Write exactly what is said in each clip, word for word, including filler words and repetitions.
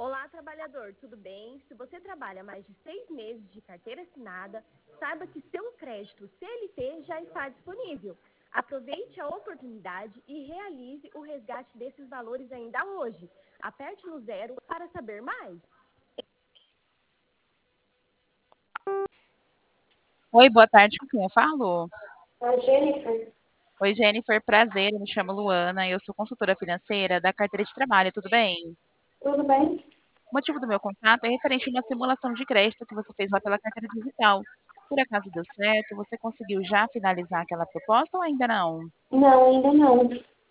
Olá, trabalhador, tudo bem? Se você trabalha mais de seis meses de carteira assinada, saiba que seu crédito C L T já está disponível. Aproveite a oportunidade e realize o resgate desses valores ainda hoje. Aperte no zero para saber mais. Oi, boa tarde, com quem eu falo? A Jennifer, Oi, Jennifer, prazer, eu me chamo Luana, eu sou consultora financeira da carteira de trabalho, tudo bem? tudo bem? O motivo do meu contato é referente a uma simulação de crédito que você fez lá pela carteira digital. Por acaso deu certo? Você conseguiu já finalizar aquela proposta ou ainda não? Não, ainda não.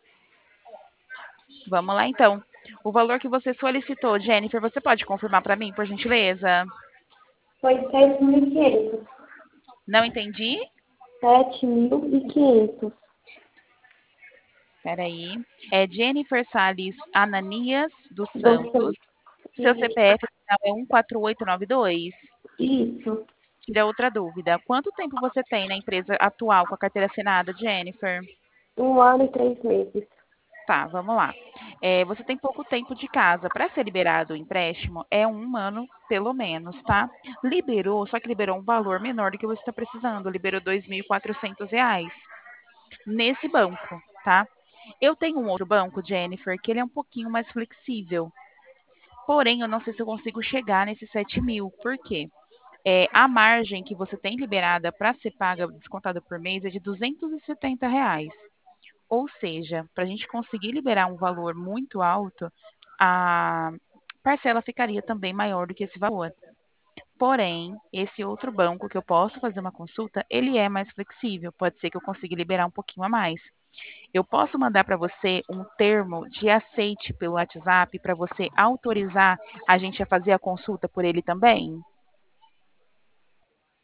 Vamos lá então. O valor que você solicitou, Jennifer, você pode confirmar para mim, por gentileza? Foi sete mil e quinhentos. Não entendi? Sete mil e quinhentos. Espera aí. É Jennifer Salles Ananias dos Você. Santos. Seu C P F final é um quatro oito nove dois. Isso. Tira outra dúvida. Quanto tempo você tem na empresa atual com a carteira assinada, Jennifer? Um ano e três meses. Tá, vamos lá. É, você tem pouco tempo de casa. Para ser liberado o empréstimo, é um ano pelo menos, tá? Liberou, só que liberou um valor menor do que você está precisando. Liberou dois mil e quatrocentos reais nesse banco, tá? Eu tenho um outro banco, Jennifer, que ele é um pouquinho mais flexível. Porém, eu não sei se eu consigo chegar nesses sete mil. Por quê? É, a margem que você tem liberada para ser paga, descontada por mês, é de duzentos e setenta reais. Ou seja, para a gente conseguir liberar um valor muito alto, a parcela ficaria também maior do que esse valor. Porém, esse outro banco que eu posso fazer uma consulta, ele é mais flexível. Pode ser que eu consiga liberar um pouquinho a mais. Eu posso mandar para você um termo de aceite pelo WhatsApp para você autorizar a gente a fazer a consulta por ele também?